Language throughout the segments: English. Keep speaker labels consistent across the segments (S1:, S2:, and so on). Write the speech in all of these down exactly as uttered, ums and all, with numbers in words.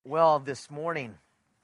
S1: Well, this morning,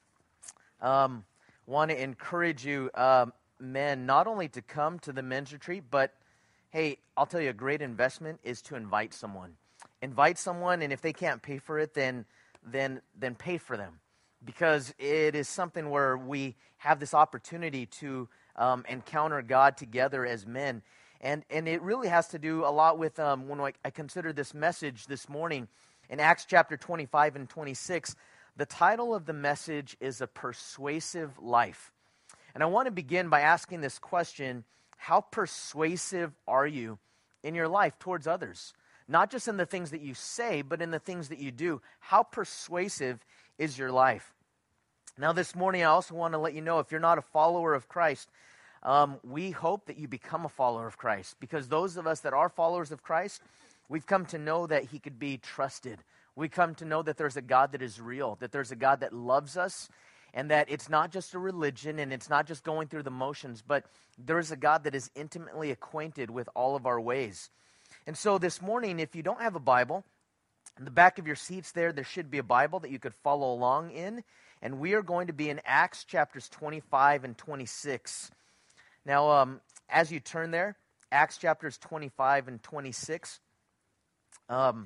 S1: um, want to encourage you, um, men, not only to come to the men's retreat, but hey, I'll tell you, a great investment is to invite someone. Invite someone, and if they can't pay for it, then then then pay for them, because it is something where we have this opportunity to um, encounter God together as men, and and it really has to do a lot with um, when I, I consider this message this morning in Acts chapter twenty-five and twenty-six. The title of the message is A Persuasive Life. And I want to begin by asking this question: how persuasive are you in your life towards others? Not just in the things that you say, but in the things that you do. How persuasive is your life? Now, this morning, I also want to let you know, if you're not a follower of Christ, um, we hope that you become a follower of Christ. Because those of us that are followers of Christ, we've come to know that he could be trusted. We come to know that there's a God that is real, that there's a God that loves us, and that it's not just a religion and it's not just going through the motions, but there's a God that is intimately acquainted with all of our ways. And so this morning, if you don't have a Bible, in the back of your seats there, there should be a Bible that you could follow along in. And we are going to be in Acts chapters twenty-five and twenty-six. Now, um, as you turn there, Acts chapters twenty-five and twenty-six, um,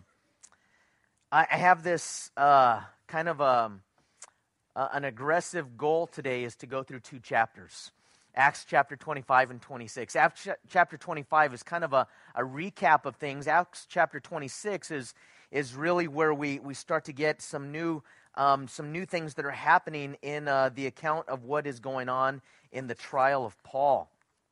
S1: I, I have this uh, kind of a... Uh, an aggressive goal today is to go through two chapters, Acts chapter twenty-five and twenty-six. Acts ch- chapter twenty-five is kind of a, a recap of things. Acts chapter twenty-six is is really where we, we start to get some new um, some new things that are happening in uh, the account of what is going on in the trial of Paul.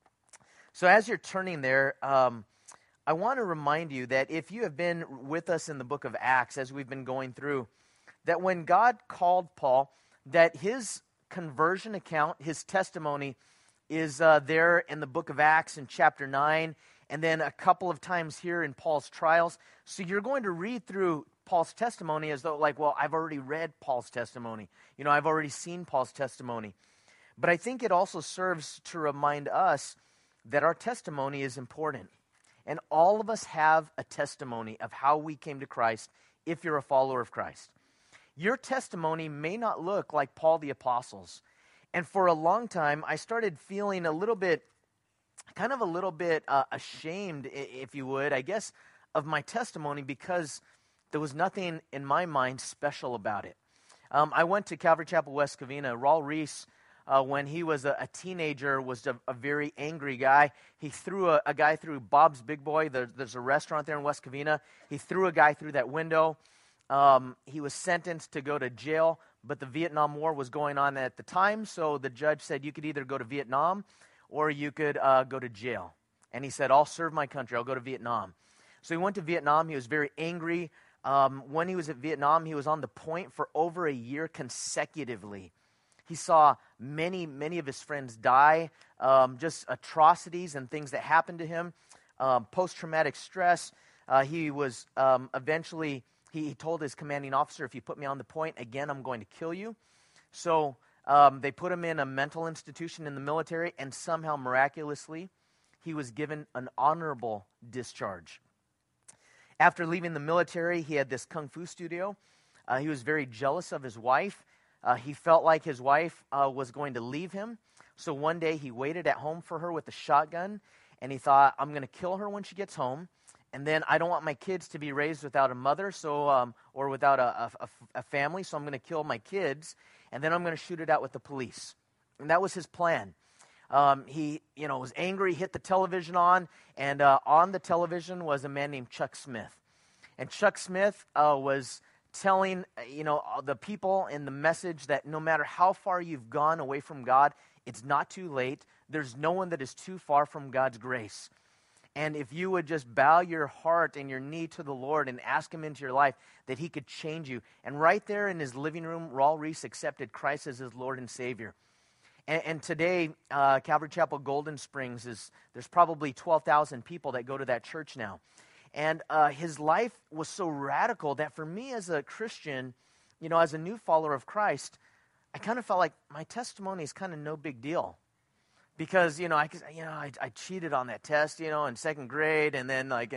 S1: So as you're turning there, um, I want to remind you that if you have been with us in the book of Acts as we've been going through, that when God called Paul, that his conversion account, his testimony, is uh, there in the book of Acts in chapter nine, and then a couple of times here in Paul's trials. So you're going to read through Paul's testimony as though, like, well, I've already read Paul's testimony. You know, I've already seen Paul's testimony. But I think it also serves to remind us that our testimony is important. And all of us have a testimony of how we came to Christ if you're a follower of Christ. Your testimony may not look like Paul the Apostle's. And for a long time, I started feeling a little bit, kind of a little bit uh, ashamed, if you would, I guess, of my testimony, because there was nothing in my mind special about it. Um, I went to Calvary Chapel, West Covina. Raul Reese, uh, when he was a, a teenager, was a, a very angry guy. He threw a, a guy through Bob's Big Boy. There, there's a restaurant there in West Covina. He threw a guy through that window. Um, he was sentenced to go to jail, but the Vietnam War was going on at the time, so the judge said you could either go to Vietnam or you could uh, go to jail. And he said, I'll serve my country, I'll go to Vietnam. So he went to Vietnam. He was very angry. Um, when he was at Vietnam, he was on the point for over a year consecutively. He saw many, many of his friends die, um, just atrocities and things that happened to him, um, post-traumatic stress. Uh, he was um, eventually... He, he told his commanding officer, if you put me on the point again, I'm going to kill you. So um, they put him in a mental institution in the military, and somehow, miraculously, he was given an honorable discharge. After leaving the military, he had this kung fu studio. Uh, he was very jealous of his wife. Uh, he felt like his wife uh, was going to leave him. So one day he waited at home for her with a shotgun, and he thought, I'm going to kill her when she gets home. And then I don't want my kids to be raised without a mother, so um, or without a, a, a family, so I'm going to kill my kids, and then I'm going to shoot it out with the police. And that was his plan. Um, he, you know, was angry, hit the television on, and uh, on the television was a man named Chuck Smith. And Chuck Smith uh, was telling, you know, the people in the message that no matter how far you've gone away from God, it's not too late. There's no one that is too far from God's grace. And if you would just bow your heart and your knee to the Lord and ask him into your life, that he could change you. And right there in his living room, Raul Reese accepted Christ as his Lord and Savior. And, and today, uh, Calvary Chapel Golden Springs, is there's probably twelve thousand people that go to that church now. And uh, his life was so radical that for me as a Christian, you know, as a new follower of Christ, I kind of felt like my testimony is kind of no big deal. Because, you know, I, you know, I, I cheated on that test, you know, in second grade, and then, like, and,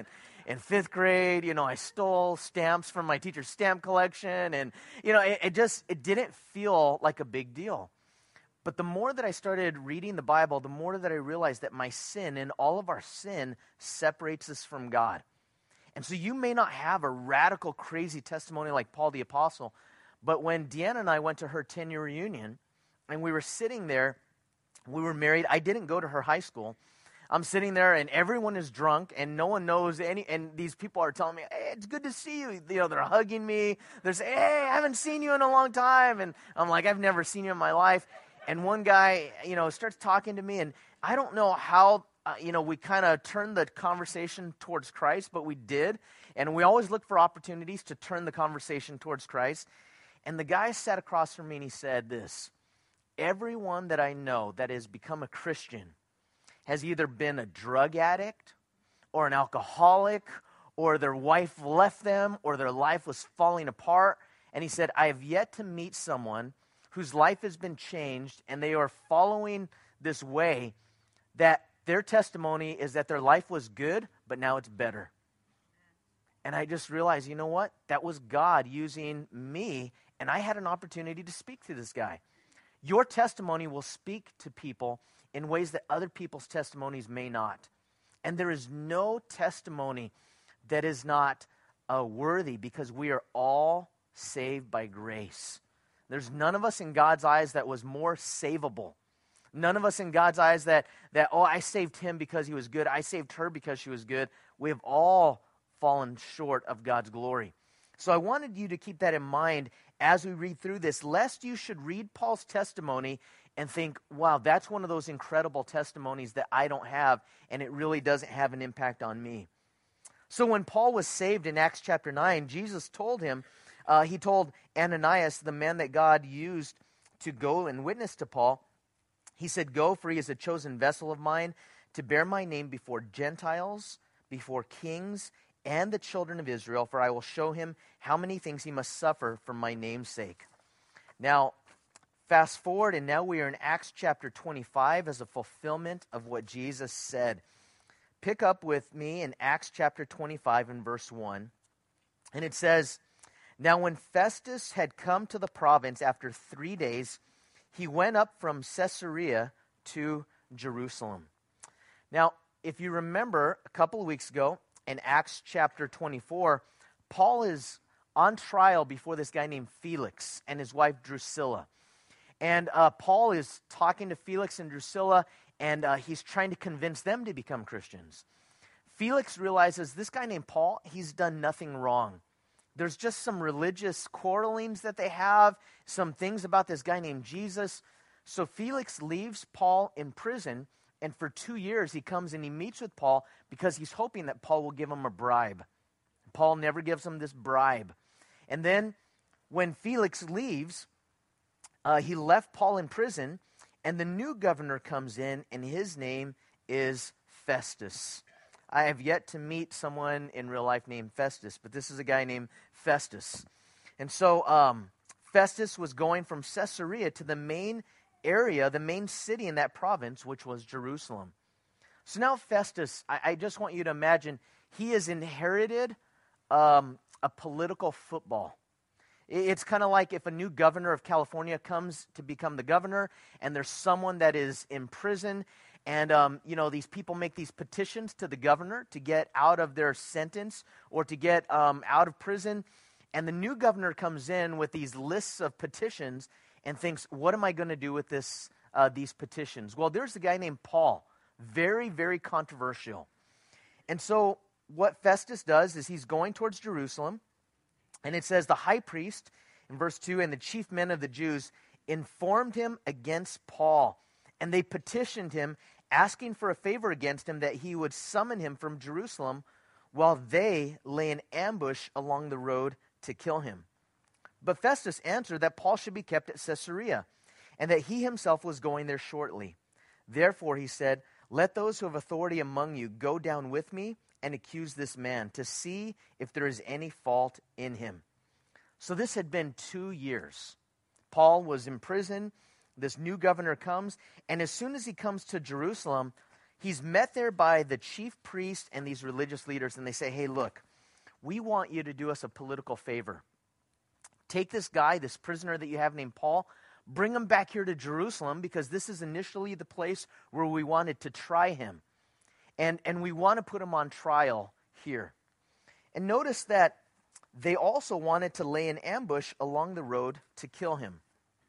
S1: in fifth grade, you know, I stole stamps from my teacher's stamp collection. And, you know, it, it just, it didn't feel like a big deal. But the more that I started reading the Bible, the more that I realized that my sin and all of our sin separates us from God. And so you may not have a radical, crazy testimony like Paul the Apostle, but when Deanna and I went to her ten-year reunion, and we were sitting there, we were married. I didn't go to her high school. I'm sitting there, and everyone is drunk, and no one knows any, and these people are telling me, hey, it's good to see you. You know, they're hugging me. They're saying, hey, I haven't seen you in a long time. And I'm like, I've never seen you in my life. And one guy, you know, starts talking to me, and I don't know how, uh, you know, we kind of turned the conversation towards Christ, but we did. And we always look for opportunities to turn the conversation towards Christ. And the guy sat across from me, and he said this: everyone that I know that has become a Christian has either been a drug addict or an alcoholic, or their wife left them, or their life was falling apart. And he said, I have yet to meet someone whose life has been changed, and they are following this way, that their testimony is that their life was good, but now it's better. And I just realized, you know what? That was God using me, and I had an opportunity to speak to this guy. Your testimony will speak to people in ways that other people's testimonies may not. And there is no testimony that is not uh, worthy, because we are all saved by grace. There's none of us in God's eyes that was more savable. None of us in God's eyes that, that, oh, I saved him because he was good. I saved her because she was good. We have all fallen short of God's glory. So I wanted you to keep that in mind as we read through this, lest you should read Paul's testimony and think, wow, that's one of those incredible testimonies that I don't have, and it really doesn't have an impact on me. So when Paul was saved in Acts chapter nine, Jesus told him, Uh, he told Ananias, the man that God used to go and witness to Paul, he said, go, for he is a chosen vessel of mine to bear my name before Gentiles, before kings, and the children of Israel, for I will show him how many things he must suffer for my name's sake. Now, fast forward, and now we are in Acts chapter twenty-five as a fulfillment of what Jesus said. Pick up with me in Acts chapter twenty-five and verse one, and it says, now when Festus had come to the province after three days, he went up from Caesarea to Jerusalem. Now, if you remember a couple of weeks ago in Acts chapter twenty-four, Paul is on trial before this guy named Felix and his wife Drusilla. And uh, Paul is talking to Felix and Drusilla, and uh, he's trying to convince them to become Christians. Felix realizes this guy named Paul, he's done nothing wrong. There's just some religious quarrelings that they have, some things about this guy named Jesus. So Felix leaves Paul in prison, and for two years he comes and he meets with Paul because he's hoping that Paul will give him a bribe. Paul never gives him this bribe. And then when Felix leaves, uh, he left Paul in prison, and the new governor comes in, and his name is Festus. I have yet to meet someone in real life named Festus, but this is a guy named Festus. And so um, Festus was going from Caesarea to the main area, the main city in that province, which was Jerusalem. So now Festus, I, I just want you to imagine, he has inherited um, a political football. It's kind of like if a new governor of California comes to become the governor, and there's someone that is in prison. And, um, you know, these people make these petitions to the governor to get out of their sentence or to get um, out of prison. And the new governor comes in with these lists of petitions and thinks, what am I going to do with this? Uh, these petitions? Well, there's a guy named Paul, very, very controversial. And so what Festus does is he's going towards Jerusalem. And it says the high priest, in verse two, and the chief men of the Jews informed him against Paul. And they petitioned him, asking for a favor against him, that he would summon him from Jerusalem while they lay in ambush along the road to kill him. But Festus answered that Paul should be kept at Caesarea, and that he himself was going there shortly. Therefore, he said, let those who have authority among you go down with me and accuse this man, to see if there is any fault in him. So this had been two years. Paul was in prison. This new governor comes, and as soon as he comes to Jerusalem, he's met there by the chief priest and these religious leaders, and they say, hey, look, we want you to do us a political favor. Take this guy, this prisoner that you have named Paul, bring him back here to Jerusalem, because this is initially the place where we wanted to try him. And, and we want to put him on trial here. And notice that they also wanted to lay an ambush along the road to kill him.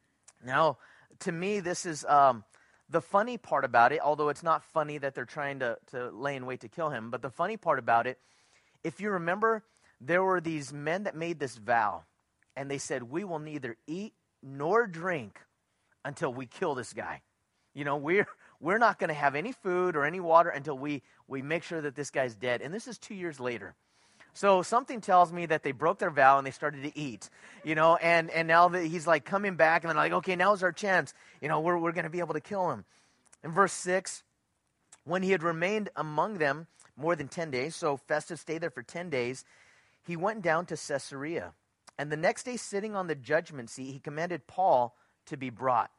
S1: Now, to me, this is um, the funny part about it, although it's not funny that they're trying to, to lay in wait to kill him. But the funny part about it, if you remember, there were these men that made this vow. And they said, we will neither eat nor drink until we kill this guy. You know, we're we're not going to have any food or any water until we, we make sure that this guy's dead. And this is two years later. So something tells me that they broke their vow and they started to eat, you know, and, and now that he's like coming back and they're like, okay, now's our chance. You know, we're, we're going to be able to kill him. In verse six, when he had remained among them more than ten days, so Festus stayed there for ten days, he went down to Caesarea. And the next day, sitting on the judgment seat, he commanded Paul to be brought.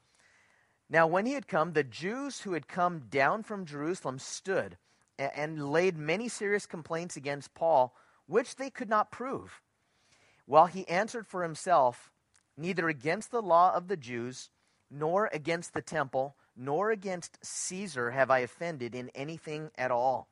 S1: Now, when he had come, the Jews who had come down from Jerusalem stood and, and laid many serious complaints against Paul, which they could not prove. While he answered for himself, neither against the law of the Jews, nor against the temple, nor against Caesar have I offended in anything at all.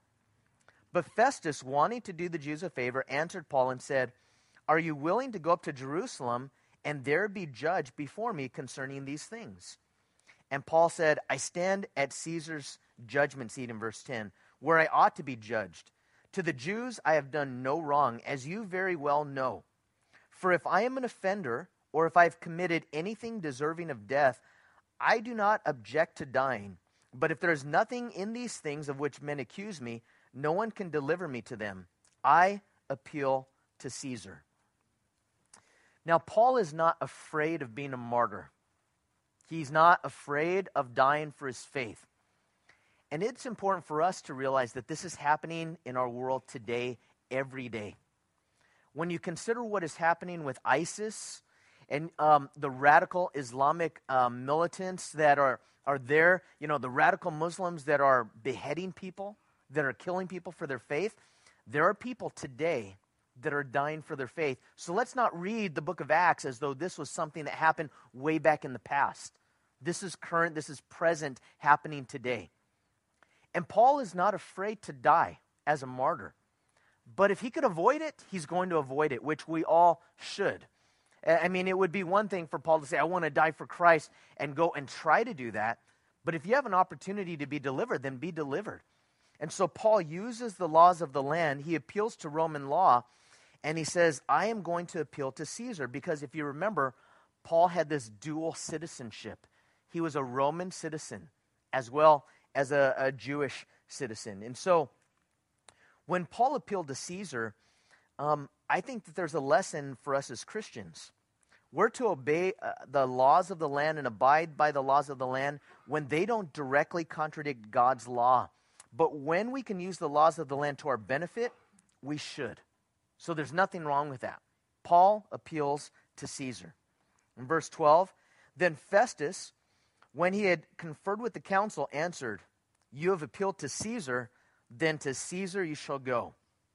S1: But Festus, wanting to do the Jews a favor, answered Paul and said, are you willing to go up to Jerusalem and there be judged before me concerning these things? And Paul said, I stand at Caesar's judgment seat, in verse ten, where I ought to be judged. To the Jews I have done no wrong, as you very well know. For if I am an offender, or if I have committed anything deserving of death, I do not object to dying. But if there is nothing in these things of which men accuse me, no one can deliver me to them. I appeal to Caesar. Now, Paul is not afraid of being a martyr. He's not afraid of dying for his faith. And it's important for us to realize that this is happening in our world today, every day. When you consider what is happening with ISIS and um, the radical Islamic um, militants that are, are there, you know, the radical Muslims that are beheading people, that are killing people for their faith, there are people today that are dying for their faith. So let's not read the book of Acts as though this was something that happened way back in the past. This is current, this is present, happening today. And Paul is not afraid to die as a martyr. But if he could avoid it, he's going to avoid it, which we all should. I mean, it would be one thing for Paul to say, I want to die for Christ, and go and try to do that. But if you have an opportunity to be delivered, then be delivered. And so Paul uses the laws of the land. He appeals to Roman law. And he says, I am going to appeal to Caesar, because if you remember, Paul had this dual citizenship. He was a Roman citizen as well as a, a Jewish citizen. And so when Paul appealed to Caesar, um, I think that there's a lesson for us as Christians. We're to obey uh, the laws of the land and abide by the laws of the land when they don't directly contradict God's law. But when we can use the laws of the land to our benefit, we should. So there's nothing wrong with that. Paul appeals to Caesar. In verse twelve, then Festus, when he had conferred with the council, answered, you have appealed to Caesar, then to Caesar you shall go.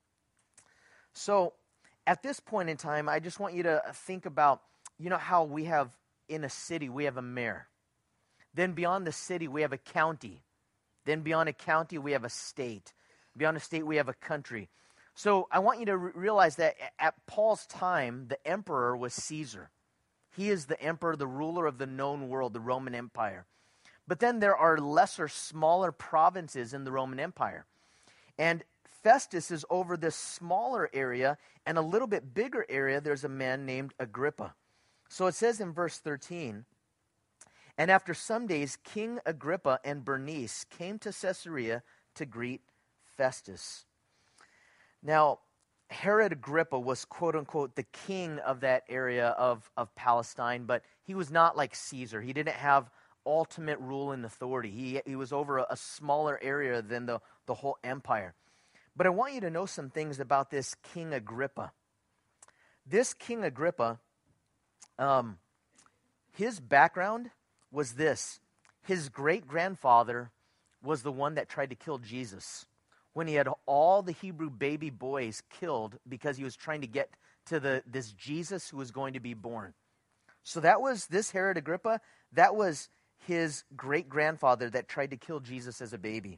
S1: So at this point in time, I just want you to think about, you know how we have in a city, we have a mayor. Then beyond the city, we have a county. Then beyond a county, we have a state. Beyond a state, we have a country. So I want you to re- realize that at Paul's time, the emperor was Caesar. He is the emperor, the ruler of the known world, the Roman Empire. But then there are lesser, smaller provinces in the Roman Empire. And Festus is over this smaller area, and a little bit bigger area, there's a man named Agrippa. So it says in verse thirteen, and after some days, King Agrippa and Bernice came to Caesarea to greet Festus. Now, Herod Agrippa was, quote unquote, the king of that area of, of Palestine, but he was not like Caesar. He didn't have ultimate rule and authority. He, he was over a, a smaller area than the, the whole empire. But I want you to know some things about this King Agrippa. This King Agrippa, um, his background was this. His great-grandfather was the one that tried to kill Jesus when he had all the Hebrew baby boys killed because he was trying to get to the this Jesus who was going to be born. So that was this Herod Agrippa, that was his great-grandfather that tried to kill Jesus as a baby.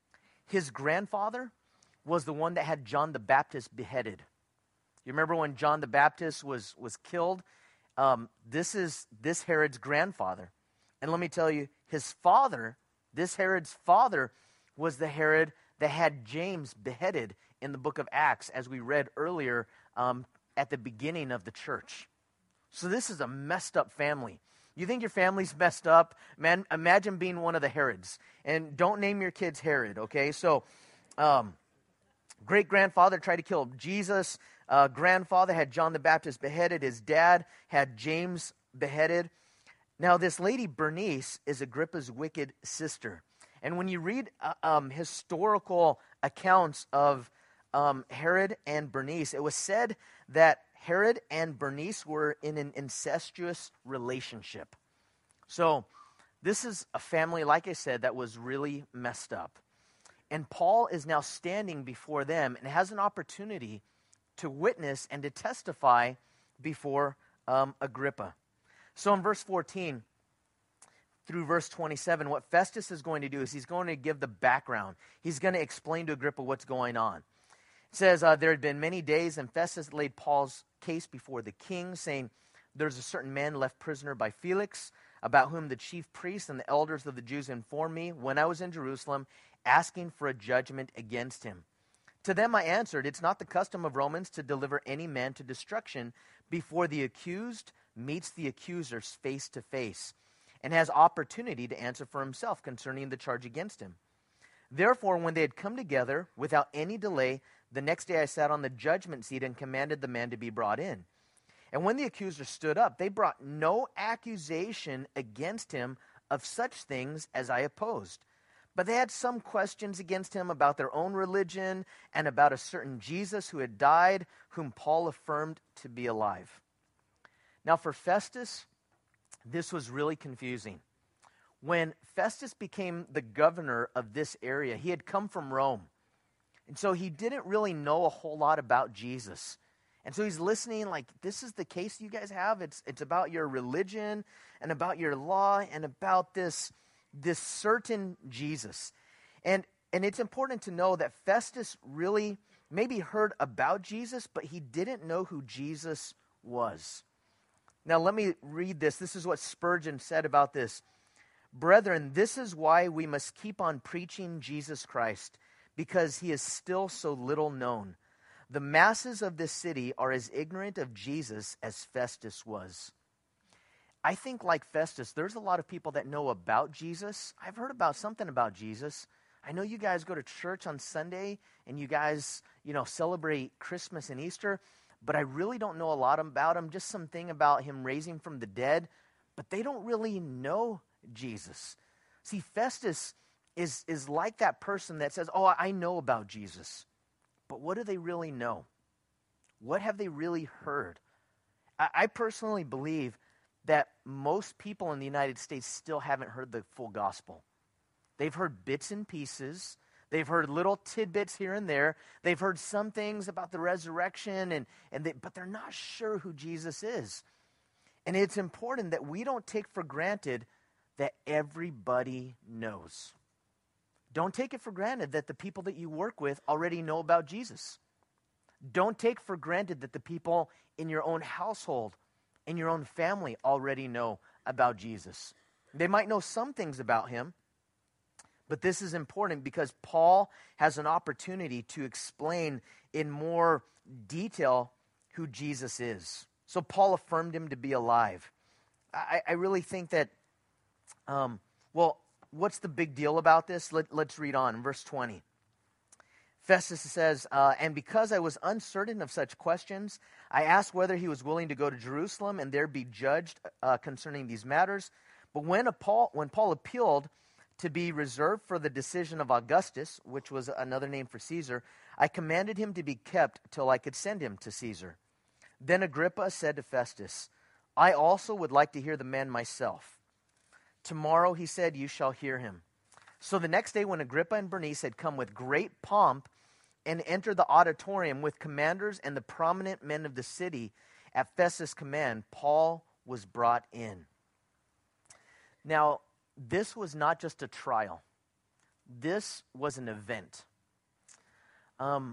S1: His grandfather was the one that had John the Baptist beheaded. You remember when John the Baptist was, was killed? Um, this is this Herod's grandfather. And let me tell you, his father, this Herod's father, was the Herod that had James beheaded in the book of Acts, as we read earlier um, at the beginning of the church. So this is a messed up family. You think your family's messed up? Man, imagine being one of the Herods. And don't name your kids Herod, okay? So, um, great-grandfather tried to kill Jesus. Uh, grandfather had John the Baptist beheaded. His dad had James beheaded. Now, this lady, Bernice, is Agrippa's wicked sister. And when you read uh, um, historical accounts of um, Herod and Bernice, it was said that Herod and Bernice were in an incestuous relationship. So this is a family, like I said, that was really messed up. And Paul is now standing before them and has an opportunity to witness and to testify before um, Agrippa. So in verse fourteen through verse twenty-seven, what Festus is going to do is he's going to give the background. He's going to explain to Agrippa what's going on. It says, uh, there had been many days, and Festus laid Paul's case before the king, saying, there's a certain man left prisoner by Felix, about whom the chief priests and the elders of the Jews informed me when I was in Jerusalem, asking for a judgment against him. To them I answered, it's not the custom of Romans to deliver any man to destruction before the accused meets the accusers face to face, and has opportunity to answer for himself concerning the charge against him. Therefore, when they had come together, without any delay, the next day I sat on the judgment seat and commanded the man to be brought in. And when the accuser stood up, they brought no accusation against him of such things as I opposed. But they had some questions against him about their own religion and about a certain Jesus who had died, whom Paul affirmed to be alive. Now for Festus, this was really confusing. When Festus became the governor of this area, he had come from Rome. And so he didn't really know a whole lot about Jesus. And so he's listening like, this is the case you guys have? It's it's about your religion and about your law and about this, this certain Jesus. And, and it's important to know that Festus really maybe heard about Jesus, but he didn't know who Jesus was. Now let me read this. This is what Spurgeon said about this. Brethren, this is why we must keep on preaching Jesus Christ, because he is still so little known. The masses of this city are as ignorant of Jesus as Festus was. I think like Festus, there's a lot of people that know about Jesus. I've heard about something about Jesus. I know you guys go to church on Sunday and you guys, you know, celebrate Christmas and Easter, but I really don't know a lot about him, just something about him raising from the dead, but they don't really know Jesus. See, Festus is, is like that person that says, oh, I know about Jesus. But what do they really know? What have they really heard? I, I personally believe that most people in the United States still haven't heard the full gospel. They've heard bits and pieces. They've heard little tidbits here and there. They've heard some things about the resurrection, and, and they, but they're not sure who Jesus is. And it's important that we don't take for granted that everybody knows. Don't take it for granted that the people that you work with already know about Jesus. Don't take for granted that the people in your own household, in your own family, already know about Jesus. They might know some things about him, but this is important because Paul has an opportunity to explain in more detail who Jesus is. So Paul affirmed him to be alive. I, I really think that, um, well, what's the big deal about this? Let, let's read on in verse twenty. Festus says, uh, and because I was uncertain of such questions, I asked whether he was willing to go to Jerusalem and there be judged uh, concerning these matters. But when, a Paul, when Paul appealed to be reserved for the decision of Augustus, which was another name for Caesar, I commanded him to be kept till I could send him to Caesar. Then Agrippa said to Festus, I also would like to hear the man myself. Tomorrow, he said, you shall hear him. So the next day when Agrippa and Bernice had come with great pomp and entered the auditorium with commanders and the prominent men of the city, at Festus' command, Paul was brought in. Now, this was not just a trial. This was an event. Um,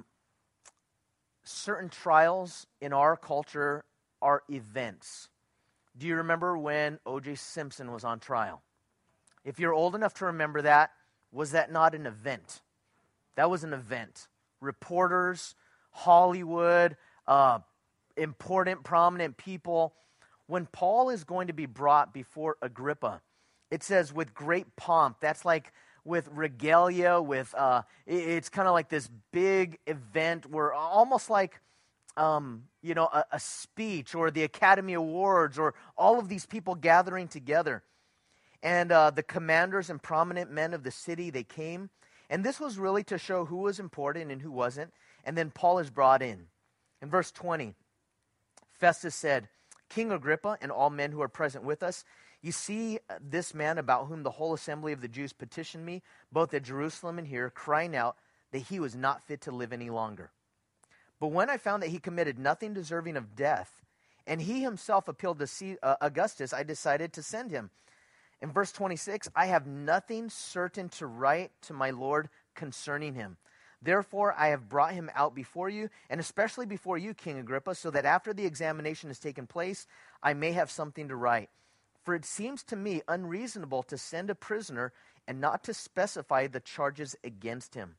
S1: certain trials in our culture are events. Do you remember when O J Simpson was on trial? If you're old enough to remember that, was that not an event? That was an event. Reporters, Hollywood, uh, important, prominent people. When Paul is going to be brought before Agrippa, it says with great pomp. That's like with regalia, with, uh, it's kind of like this big event where almost like, um, you know, a, a speech or the Academy Awards or all of these people gathering together. And uh, the commanders and prominent men of the city, they came. And this was really to show who was important and who wasn't. And then Paul is brought in. In verse twenty, Festus said, King Agrippa and all men who are present with us, you see this man about whom the whole assembly of the Jews petitioned me, both at Jerusalem and here, crying out that he was not fit to live any longer. But when I found that he committed nothing deserving of death, and he himself appealed to see, uh, Augustus, I decided to send him. In verse twenty-six, I have nothing certain to write to my Lord concerning him. Therefore, I have brought him out before you, and especially before you, King Agrippa, so that after the examination has taken place, I may have something to write. For it seems to me unreasonable to send a prisoner and not to specify the charges against him.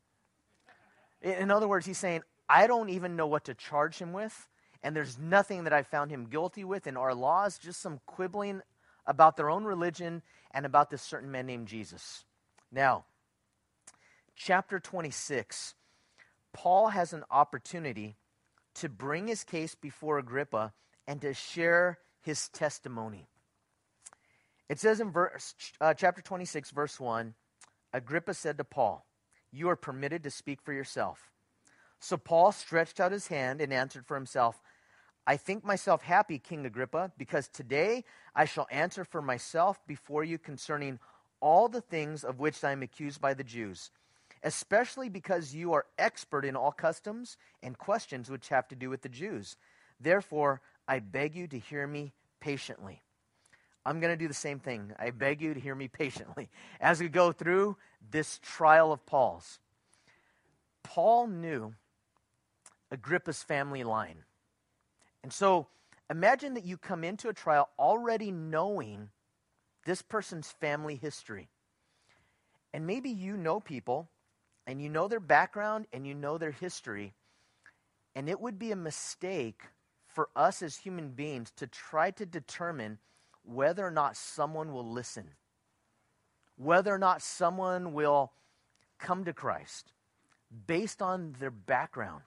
S1: In other words, he's saying, I don't even know what to charge him with, and there's nothing that I found him guilty with in our laws, just some quibbling about their own religion and about this certain man named Jesus. Now, chapter twenty-six, Paul has an opportunity to bring his case before Agrippa and to share his testimony. It says in verse, uh, chapter twenty-six, verse one, Agrippa said to Paul, you are permitted to speak for yourself. So Paul stretched out his hand and answered for himself, I think myself happy, King Agrippa, because today I shall answer for myself before you concerning all the things of which I am accused by the Jews, especially because you are expert in all customs and questions which have to do with the Jews. Therefore, I beg you to hear me patiently. I'm going to do the same thing. I beg you to hear me patiently as we go through this trial of Paul's. Paul knew Agrippa's family line. And so imagine that you come into a trial already knowing this person's family history. And maybe you know people, and you know their background, and you know their history. And it would be a mistake for us as human beings to try to determine whether or not someone will listen, whether or not someone will come to Christ based on their background.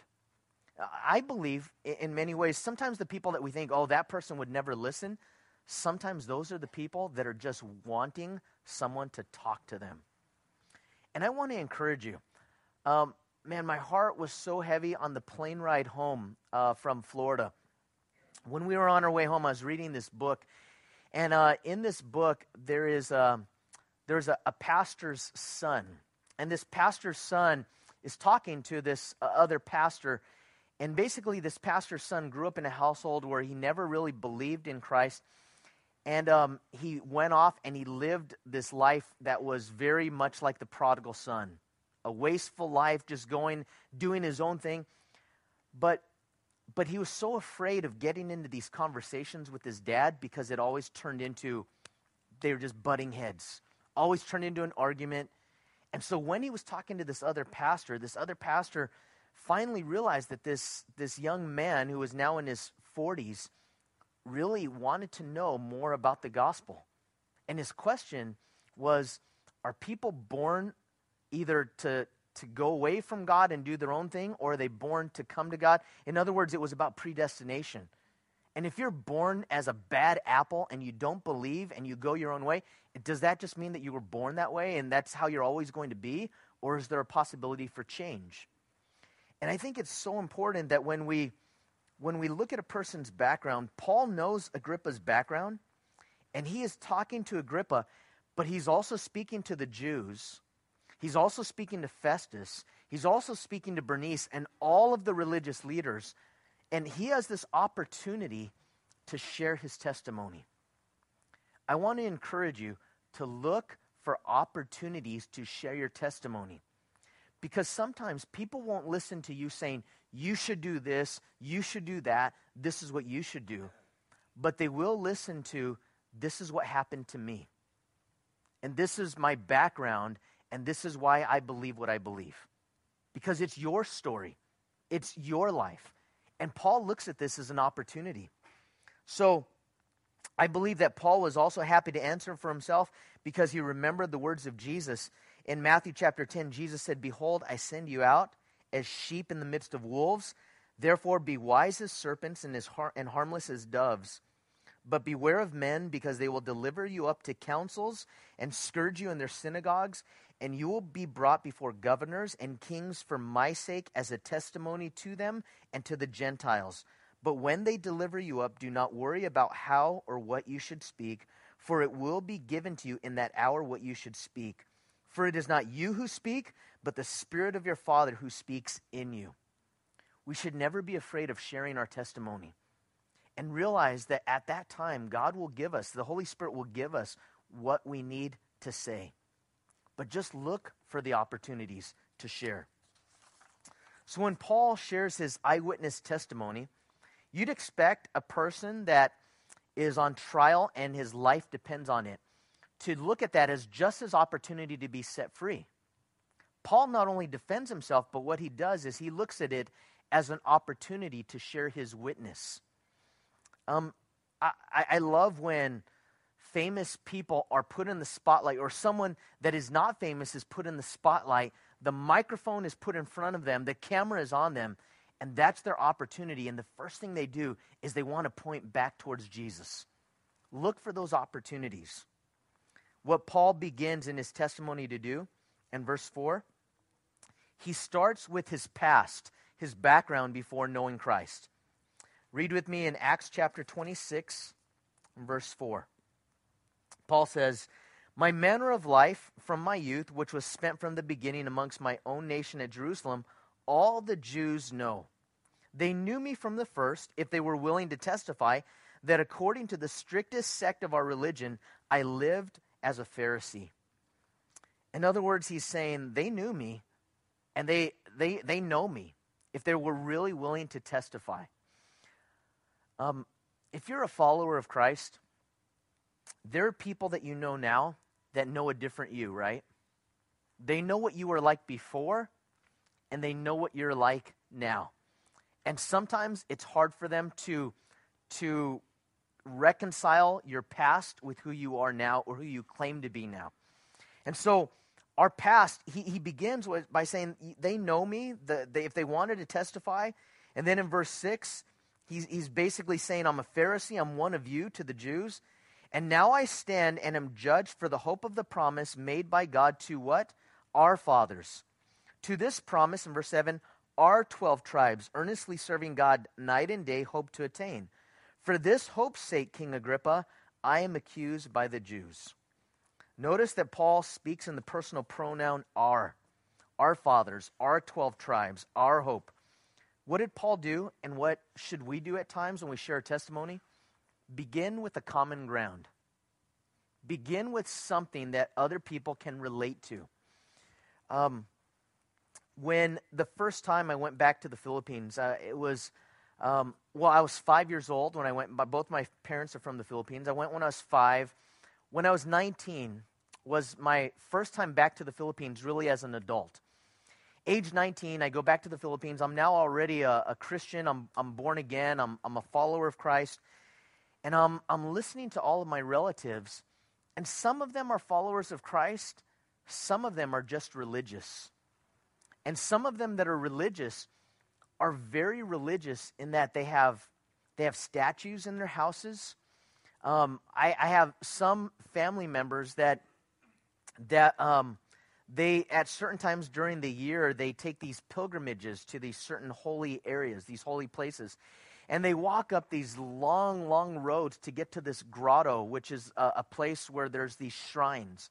S1: I believe in many ways, sometimes the people that we think, oh, that person would never listen, sometimes those are the people that are just wanting someone to talk to them. And I want to encourage you. Um, man, my heart was so heavy on the plane ride home uh, from Florida. When we were on our way home, I was reading this book. And uh, in this book, there is a, there's a, a pastor's son. And this pastor's son is talking to this uh, other pastor. And basically, this pastor's son grew up in a household where he never really believed in Christ. And um, he went off and he lived this life that was very much like the prodigal son. A wasteful life, just going, doing his own thing. But but he was so afraid of getting into these conversations with his dad because it always turned into, they were just butting heads. Always turned into an argument. And so when he was talking to this other pastor, this other pastor finally realized that this, this young man who was now in his forties really wanted to know more about the gospel. And his question was, are people born either to, to go away from God and do their own thing, or are they born to come to God? In other words, it was about predestination. And if you're born as a bad apple and you don't believe and you go your own way, does that just mean that you were born that way and that's how you're always going to be? Or is there a possibility for change? And I think it's so important that when we when we look at a person's background, Paul knows Agrippa's background, and he is talking to Agrippa, but he's also speaking to the Jews He's also speaking to Festus. He's also speaking to Bernice and all of the religious leaders. And he has this opportunity to share his testimony. I want to encourage you to look for opportunities to share your testimony. Because sometimes people won't listen to you saying, you should do this, you should do that, this is what you should do. But they will listen to, this is what happened to me. And this is my background, and this is why I believe what I believe. Because it's your story. It's your life. And Paul looks at this as an opportunity. So I believe that Paul was also happy to answer for himself because he remembered the words of Jesus. In Matthew chapter ten, Jesus said, behold, I send you out as sheep in the midst of wolves. Therefore be wise as serpents and, as har- and harmless as doves. But beware of men, because they will deliver you up to councils and scourge you in their synagogues, and you will be brought before governors and kings for my sake as a testimony to them and to the Gentiles. But when they deliver you up, do not worry about how or what you should speak, for it will be given to you in that hour what you should speak. For it is not you who speak, but the Spirit of your Father who speaks in you. We should never be afraid of sharing our testimony. And realize that at that time, God will give us, the Holy Spirit will give us what we need to say. But just look for the opportunities to share. So when Paul shares his eyewitness testimony, you'd expect a person that is on trial and his life depends on it to look at that as just his opportunity to be set free. Paul not only defends himself, but what he does is he looks at it as an opportunity to share his witness. Um, I, I love when famous people are put in the spotlight, or someone that is not famous is put in the spotlight. The microphone is put in front of them, the camera is on them, and that's their opportunity. And the first thing they do is they want to point back towards Jesus. Look for those opportunities. What Paul begins in his testimony to do, in verse four, he starts with his past, his background before knowing Christ. Read with me in Acts chapter twenty-six, verse four. Paul says, my manner of life from my youth, which was spent from the beginning amongst my own nation at Jerusalem, all the Jews know. They knew me from the first, if they were willing to testify, that according to the strictest sect of our religion, I lived as a Pharisee. In other words, he's saying they knew me, and they they they know me, if they were really willing to testify. Um, if you're a follower of Christ, there are people that you know now that know a different you, right? They know what you were like before, and they know what you're like now. And sometimes it's hard for them to, to reconcile your past with who you are now or who you claim to be now. And so our past, he, he begins with, by saying, they know me, the, they, if they wanted to testify. And then in verse six, He's, he's basically saying, I'm a Pharisee, I'm one of you to the Jews. And now I stand and am judged for the hope of the promise made by God to what? Our fathers. To this promise, in verse seven, our twelve tribes, earnestly serving God night and day, hope to attain. For this hope's sake, King Agrippa, I am accused by the Jews. Notice that Paul speaks in the personal pronoun our. Our fathers, our twelve tribes, our hope. What did Paul do, and what should we do at times when we share a testimony? Begin with a common ground. Begin with something that other people can relate to. Um, when the first time I went back to the Philippines, uh, it was, um, well, I was five years old when I went. My, both my parents are from the Philippines. I went when I was five. When I was nineteen was my first time back to the Philippines, really as an adult. Age nineteen, I go back to the Philippines. I'm now already a, a Christian. I'm I'm born again. I'm I'm a follower of Christ. And I'm I'm listening to all of my relatives, and some of them are followers of Christ. Some of them are just religious. And some of them that are religious are very religious in that they have they have statues in their houses. Um, I, I have some family members that that um, they at certain times during the year they take these pilgrimages to these certain holy areas, these holy places, and they walk up these long, long roads to get to this grotto, which is a, a place where there's these shrines.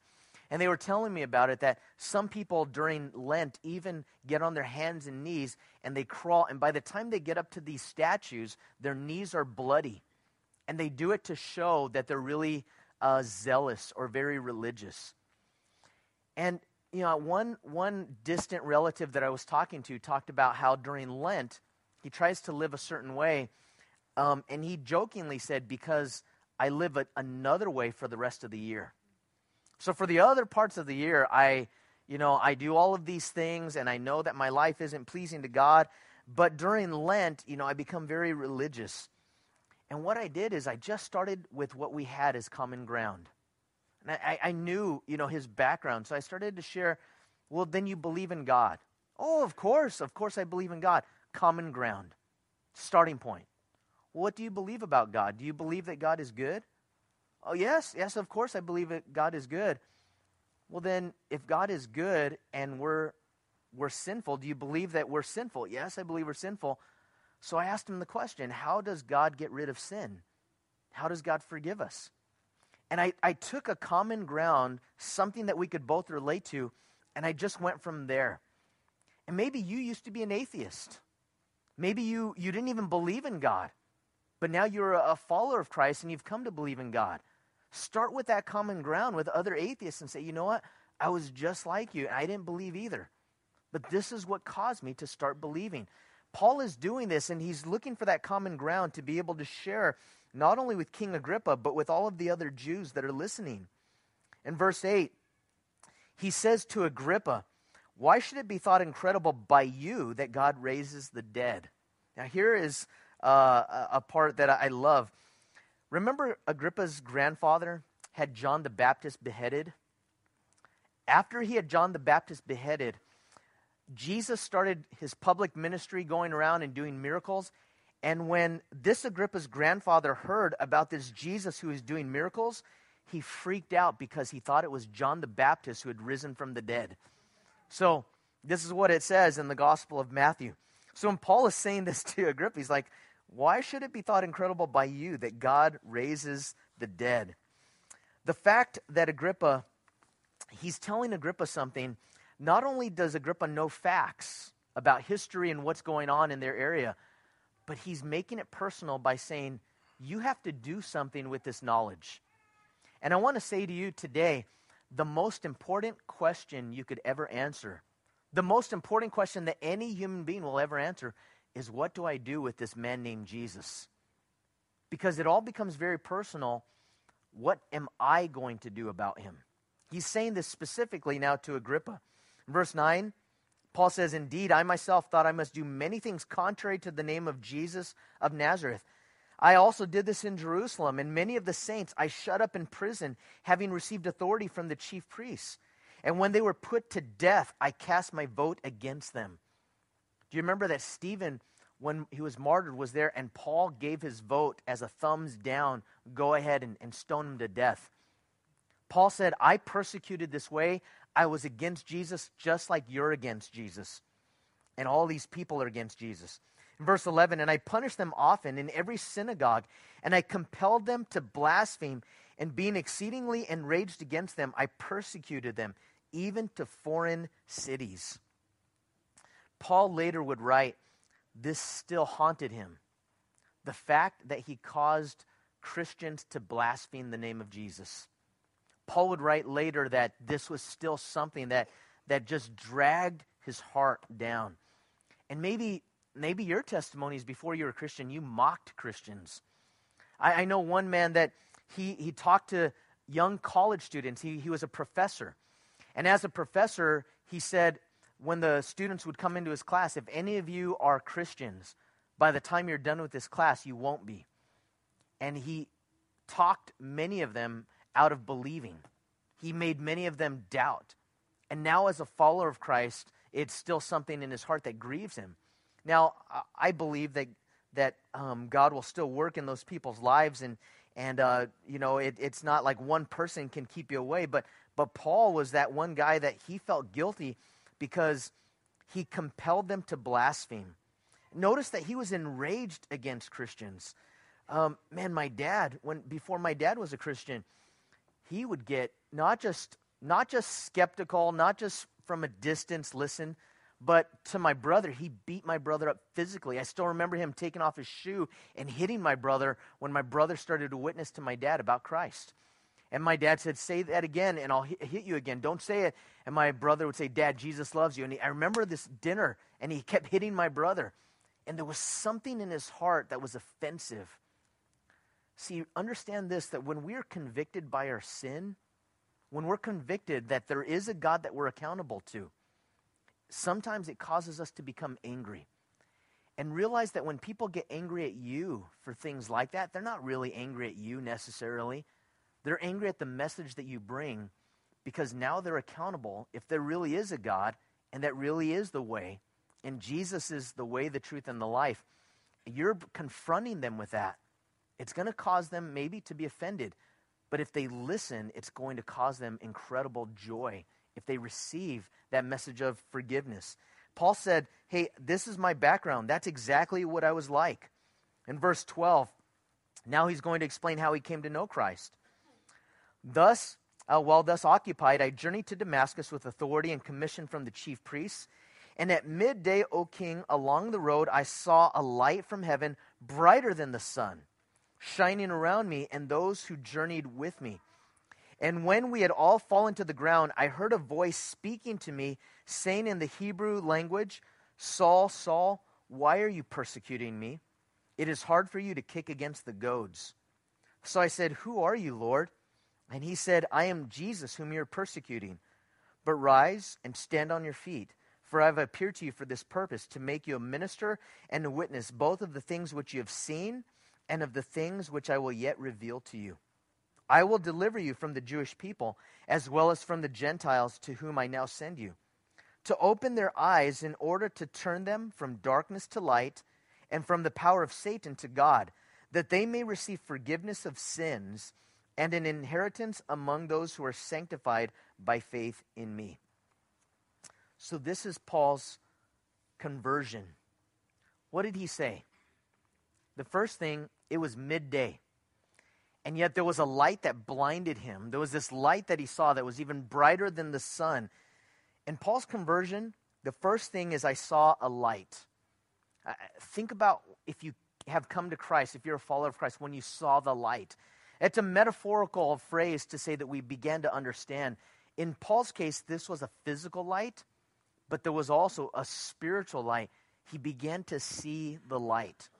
S1: And they were telling me about it, that some people during Lent even get on their hands and knees and they crawl. And by the time they get up to these statues, their knees are bloody. And they do it to show that they're really uh, zealous or very religious. And, you know, one, one distant relative that I was talking to talked about how during Lent, he tries to live a certain way. Um, and he jokingly said, because I live a, another way for the rest of the year. So for the other parts of the year, I, you know, I do all of these things, and I know that my life isn't pleasing to God. But during Lent, you know, I become very religious. And what I did is I just started with what we had as common ground. And I, I knew, you know, his background. So I started to share, well, then you believe in God. Oh, of course. Of course I believe in God. Common ground. Starting point. What do you believe about God? Do you believe that God is good? Oh, yes, yes, of course I believe that God is good. Well, then, if God is good and we're we're sinful, do you believe that we're sinful? Yes, I believe we're sinful. So I asked him the question, how does God get rid of sin? How does God forgive us? And I, I took a common ground, something that we could both relate to, and I just went from there. And maybe you used to be an atheist. Maybe you, you didn't even believe in God. But now you're a follower of Christ and you've come to believe in God. Start with that common ground with other atheists and say, you know what? I was just like you. I didn't believe either. But this is what caused me to start believing. Paul is doing this, and he's looking for that common ground to be able to share not only with King Agrippa, but with all of the other Jews that are listening. In verse eight, he says to Agrippa, why should it be thought incredible by you that God raises the dead? Now here is Uh, a part that I love. Remember Agrippa's grandfather had John the Baptist beheaded? After he had John the Baptist beheaded, Jesus started his public ministry going around and doing miracles. And when this Agrippa's grandfather heard about this Jesus who was doing miracles, he freaked out because he thought it was John the Baptist who had risen from the dead. So this is what it says in the Gospel of Matthew. So when Paul is saying this to Agrippa, he's like, why should it be thought incredible by you that God raises the dead? The fact that Agrippa, he's telling Agrippa something, not only does Agrippa know facts about history and what's going on in their area, but he's making it personal by saying, you have to do something with this knowledge. And I want to say to you today, the most important question you could ever answer, the most important question that any human being will ever answer is, what do I do with this man named Jesus? Because it all becomes very personal. What am I going to do about him? He's saying this specifically now to Agrippa. In verse nine, Paul says, indeed, I myself thought I must do many things contrary to the name of Jesus of Nazareth. I also did this in Jerusalem, and many of the saints I shut up in prison, having received authority from the chief priests. And when they were put to death, I cast my vote against them. Do you remember that Stephen, when he was martyred, was there, and Paul gave his vote as a thumbs down, go ahead and, and stone him to death? Paul said, I persecuted this way. I was against Jesus just like you're against Jesus. And all these people are against Jesus. In verse eleven, and I punished them often in every synagogue, and I compelled them to blaspheme, and being exceedingly enraged against them, I persecuted them, even to foreign cities. Paul later would write, this still haunted him. The fact that he caused Christians to blaspheme the name of Jesus. Paul would write later that this was still something that, that just dragged his heart down. And maybe, maybe your testimony is before you were a Christian, you mocked Christians. I, I know one man that he, he talked to young college students. He, he was a professor. And as a professor, he said, when the students would come into his class, if any of you are Christians, by the time you're done with this class, you won't be. And he talked many of them out of believing. He made many of them doubt. And now as a follower of Christ, it's still something in his heart that grieves him. Now, I believe that that um, God will still work in those people's lives, and and uh, you know, it, it's not like one person can keep you away. But but Paul was that one guy that he felt guilty because he compelled them to blaspheme. Notice that he was enraged against Christians. Um, man, my dad, when before my dad was a Christian, he would get not just not just skeptical, not just from a distance listen, but to my brother. He beat my brother up physically. I still remember him taking off his shoe and hitting my brother when my brother started to witness to my dad about Christ. And my dad said, say that again and I'll hit, hit you again. Don't say it. And my brother would say, Dad, Jesus loves you. And he, I remember this dinner and he kept hitting my brother. And there was something in his heart that was offensive. See, understand this, that when we are convicted by our sin, when we're convicted that there is a God that we're accountable to, sometimes it causes us to become angry. And realize that when people get angry at you for things like that, they're not really angry at you necessarily. They're angry at the message that you bring, because now they're accountable if there really is a God and that really is the way, and Jesus is the way, the truth, and the life. You're confronting them with that. It's going to cause them maybe to be offended, but if they listen, it's going to cause them incredible joy if they receive that message of forgiveness. Paul said, hey, this is my background. That's exactly what I was like. In verse twelve, now he's going to explain how he came to know Christ. Thus, uh, while thus occupied, I journeyed to Damascus with authority and commission from the chief priests. And at midday, O king, along the road, I saw a light from heaven, brighter than the sun, shining around me and those who journeyed with me. And when we had all fallen to the ground, I heard a voice speaking to me, saying in the Hebrew language, Saul, Saul, why are you persecuting me? It is hard for you to kick against the goads. So I said, who are you, Lord? And he said, I am Jesus whom you are persecuting. But rise and stand on your feet, for I have appeared to you for this purpose, to make you a minister and a witness, both of the things which you have seen and of the things which I will yet reveal to you. I will deliver you from the Jewish people, as well as from the Gentiles to whom I now send you, to open their eyes in order to turn them from darkness to light and from the power of Satan to God, that they may receive forgiveness of sins and an inheritance among those who are sanctified by faith in me. So this is Paul's conversion. What did he say? The first thing, it was midday. And yet there was a light that blinded him. There was this light that he saw that was even brighter than the sun. In Paul's conversion, the first thing is I saw a light. Uh, think about if you have come to Christ, if you're a follower of Christ, when you saw the light. It's a metaphorical phrase to say that we began to understand. In Paul's case, this was a physical light, but there was also a spiritual light. He began to see the light.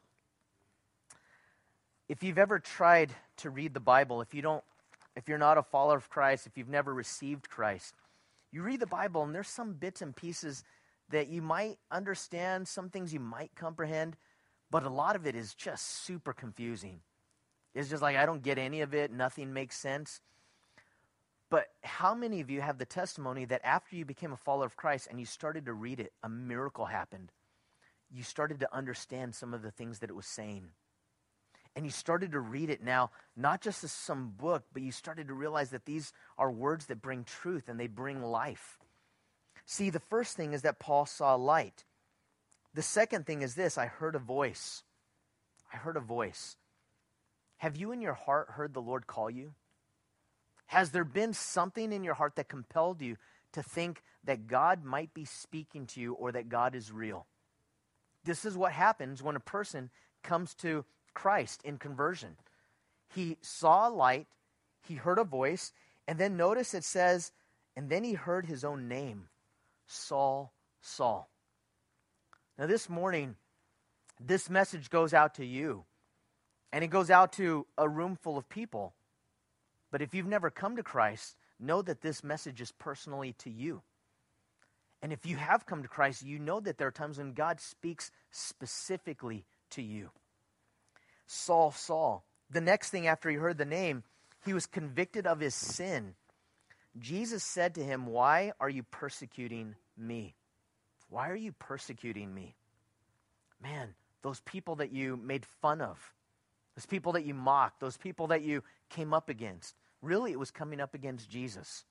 S1: If you've ever tried to read the Bible, if you don't, if you're not a follower of Christ, if you've never received Christ, you read the Bible and there's some bits and pieces that you might understand, some things you might comprehend, but a lot of it is just super confusing. It's just like, I don't get any of it. Nothing makes sense. But how many of you have the testimony that after you became a follower of Christ and you started to read it, a miracle happened? You started to understand some of the things that it was saying. And you started to read it now, not just as some book, but you started to realize that these are words that bring truth and they bring life. See, the first thing is that Paul saw light. The second thing is this, I heard a voice. I heard a voice. Have you in your heart heard the Lord call you? Has there been something in your heart that compelled you to think that God might be speaking to you or that God is real? This is what happens when a person comes to Christ in conversion. He saw a light, he heard a voice, and then notice it says, and then he heard his own name, Saul, Saul. Now this morning, this message goes out to you. And it goes out to a room full of people. But if you've never come to Christ, know that this message is personally to you. And if you have come to Christ, you know that there are times when God speaks specifically to you. Saul, Saul. The next thing after he heard the name, he was convicted of his sin. Jesus said to him, why are you persecuting me? Why are you persecuting me? Man, those people that you made fun of, those people that you mocked, those people that you came up against. Really, it was coming up against Jesus.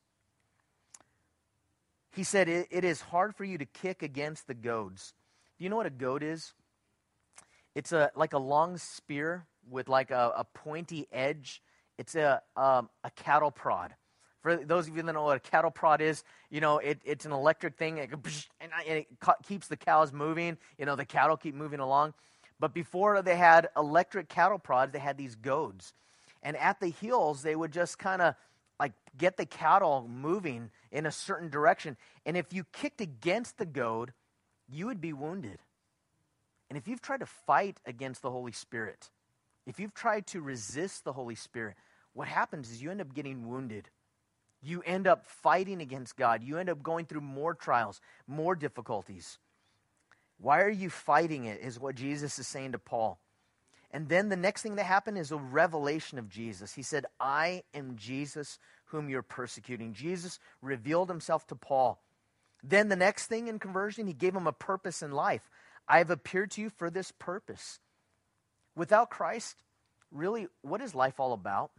S1: He said, it, it is hard for you to kick against the goads. Do you know what a goad is? It's a like a long spear with like a, a pointy edge. It's a um, a cattle prod. For For those of you that know what a cattle prod is, you know, it, it's an electric thing, and it, and it keeps the cows moving. You know, the cattle keep moving along. But before they had electric cattle prods, they had these goads. And at the heels, they would just kind of like get the cattle moving in a certain direction. And if you kicked against the goad, you would be wounded. And if you've tried to fight against the Holy Spirit, if you've tried to resist the Holy Spirit, what happens is you end up getting wounded. You end up fighting against God. You end up going through more trials, more difficulties. Why are you fighting it is what Jesus is saying to Paul. And then the next thing that happened is a revelation of Jesus. He said, I am Jesus whom you're persecuting. Jesus revealed himself to Paul. Then the next thing in conversion, he gave him a purpose in life. I have appeared to you for this purpose. Without Christ, really, what is life all about?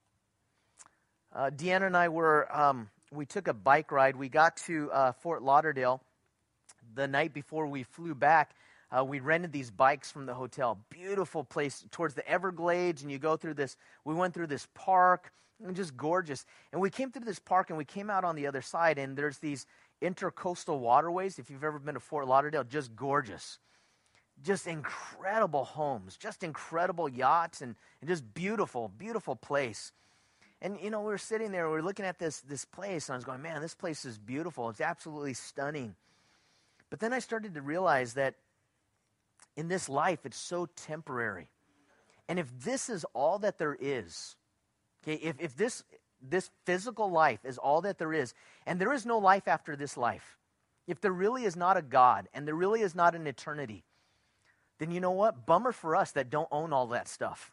S1: Uh, Deanna and I were, um, we took a bike ride. We got to uh, Fort Lauderdale the night before we flew back. Uh, we rented these bikes from the hotel. Beautiful place towards the Everglades, and you go through this, we went through this park, and just gorgeous. And we came through this park, and we came out on the other side, and there's these intercoastal waterways. If you've ever been to Fort Lauderdale, just gorgeous. Just incredible homes, just incredible yachts, and, and just beautiful, beautiful place. And, you know, we were sitting there, we were looking at this, this place, and I was going, man, this place is beautiful. It's absolutely stunning. But then I started to realize that in this life, it's so temporary. And if this is all that there is, okay, if, if this, this physical life is all that there is, and there is no life after this life, if there really is not a God, and there really is not an eternity, then you know what? Bummer for us that don't own all that stuff.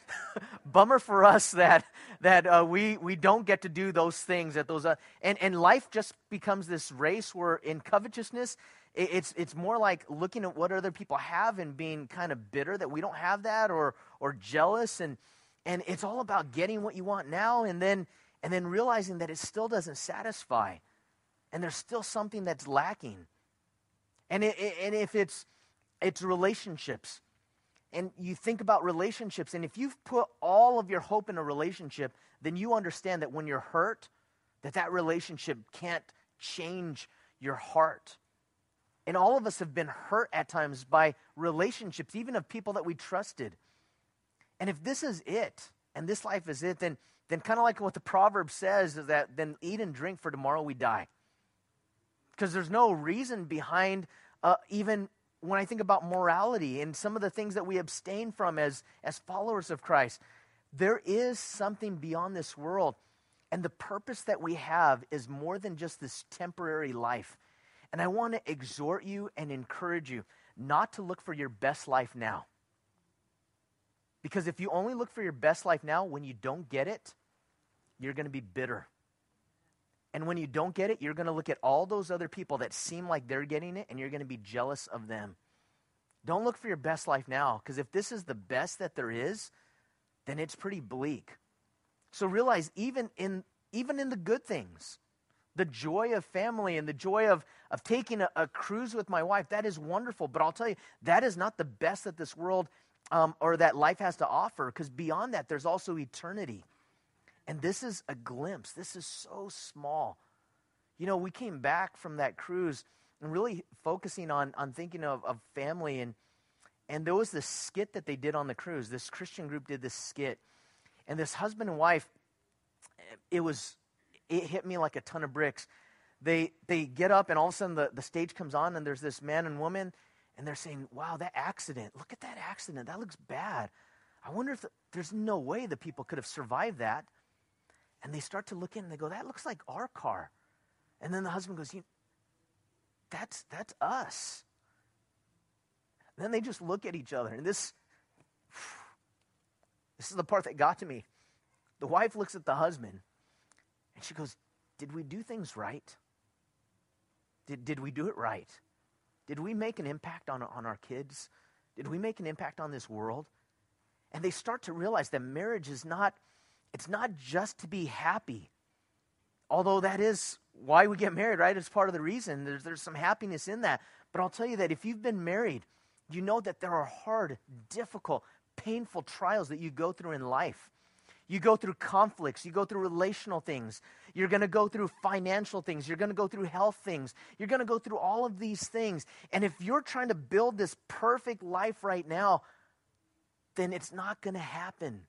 S1: Bummer for us that that uh, we we don't get to do those things that those uh, and and life just becomes this race where in covetousness it, it's it's more like looking at what other people have and being kind of bitter that we don't have that or or jealous and and it's all about getting what you want now and then and then realizing that it still doesn't satisfy and there's still something that's lacking and it, it, and if it's it's relationships. And you think about relationships, and if you've put all of your hope in a relationship, then you understand that when you're hurt, that that relationship can't change your heart. And all of us have been hurt at times by relationships, even of people that we trusted. And if this is it, and this life is it, then, then kind of like what the proverb says is that then eat and drink for tomorrow we die. Because there's no reason behind uh, even when I think about morality and some of the things that we abstain from as, as followers of Christ, there is something beyond this world. And the purpose that we have is more than just this temporary life. And I want to exhort you and encourage you not to look for your best life now. Because if you only look for your best life now, when you don't get it, you're going to be bitter. And when you don't get it, you're going to look at all those other people that seem like they're getting it, and you're going to be jealous of them. Don't look for your best life now, because if this is the best that there is, then it's pretty bleak. So realize, even in even in the good things, the joy of family and the joy of, of taking a, a cruise with my wife, that is wonderful. But I'll tell you, that is not the best that this world um, or that life has to offer, because beyond that, there's also eternity. And this is a glimpse. This is so small. You know, we came back from that cruise and really focusing on, on thinking of, of family. And, and there was this skit that they did on the cruise. This Christian group did this skit. And this husband and wife, it was, it hit me like a ton of bricks. They they get up and all of a sudden the, the stage comes on and there's this man and woman. And they're saying, wow, that accident. Look at that accident. That looks bad. I wonder if the, there's no way the people could have survived that. And they start to look in and they go, that looks like our car. And then the husband goes, you, that's that's us. And then they just look at each other. And this, this is the part that got to me. The wife looks at the husband and she goes, did we do things right? Did, did we do it right? Did we make an impact on, on our kids? Did we make an impact on this world? And they start to realize that marriage is not, it's not just to be happy. Although that is why we get married, right? It's part of the reason. There's, there's some happiness in that. But I'll tell you that if you've been married, you know that there are hard, difficult, painful trials that you go through in life. You go through conflicts. You go through relational things. You're going to go through financial things. You're going to go through health things. You're going to go through all of these things. And if you're trying to build this perfect life right now, then it's not going to happen.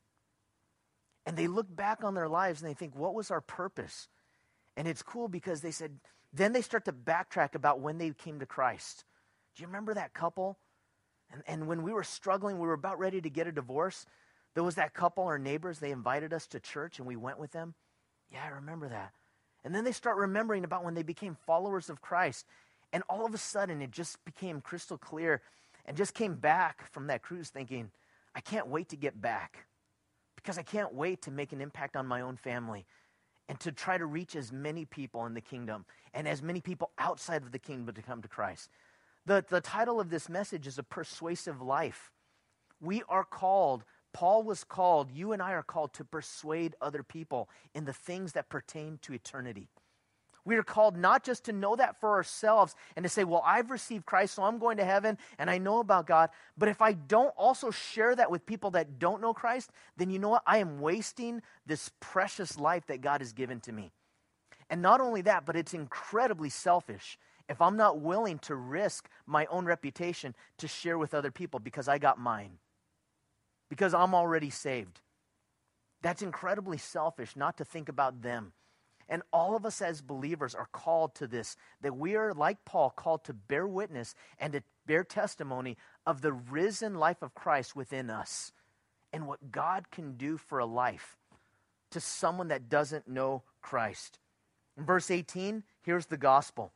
S1: And they look back on their lives and they think, what was our purpose? And it's cool because they said, then they start to backtrack about when they came to Christ. Do you remember that couple? And, and when we were struggling, we were about ready to get a divorce. There was that couple, our neighbors, they invited us to church and we went with them. Yeah, I remember that. And then they start remembering about when they became followers of Christ. And all of a sudden, it just became crystal clear and just came back from that cruise thinking, I can't wait to get back because I can't wait to make an impact on my own family and to try to reach as many people in the kingdom and as many people outside of the kingdom to come to Christ. The, the title of this message is A Persuasive Life. We are called, Paul was called, you and I are called to persuade other people in the things that pertain to eternity. We are called not just to know that for ourselves and to say, well, I've received Christ, so I'm going to heaven and I know about God. But if I don't also share that with people that don't know Christ, then you know what? I am wasting this precious life that God has given to me. And not only that, but it's incredibly selfish if I'm not willing to risk my own reputation to share with other people because I got mine, because I'm already saved. That's incredibly selfish not to think about them. And all of us as believers are called to this, that we are, like Paul, called to bear witness and to bear testimony of the risen life of Christ within us and what God can do for a life to someone that doesn't know Christ. In verse eighteen, here's the gospel.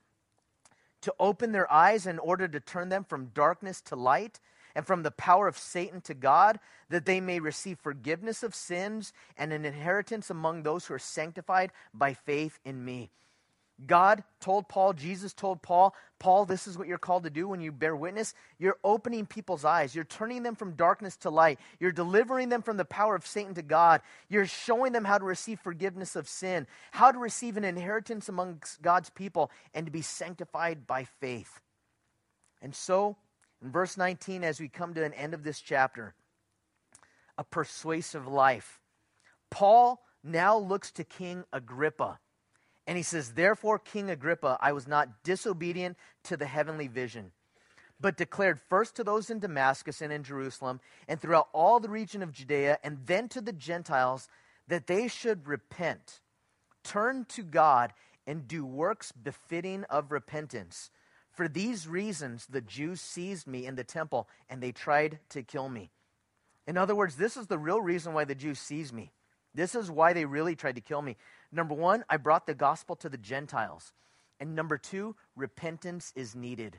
S1: To open their eyes in order to turn them from darkness to light and from the power of Satan to God, that they may receive forgiveness of sins and an inheritance among those who are sanctified by faith in me. God told Paul, Jesus told Paul, Paul, this is what you're called to do when you bear witness. You're opening people's eyes. You're turning them from darkness to light. You're delivering them from the power of Satan to God. You're showing them how to receive forgiveness of sin, how to receive an inheritance amongst God's people, and to be sanctified by faith. And so, in verse nineteen, as we come to an end of this chapter, a persuasive life. Paul now looks to King Agrippa. And he says, therefore, King Agrippa, I was not disobedient to the heavenly vision, but declared first to those in Damascus and in Jerusalem and throughout all the region of Judea, and then to the Gentiles, that they should repent, turn to God, and do works befitting of repentance. For these reasons, the Jews seized me in the temple, and they tried to kill me. In other words, this is the real reason why the Jews seized me. This is why they really tried to kill me. Number one, I brought the gospel to the Gentiles. And number two, repentance is needed.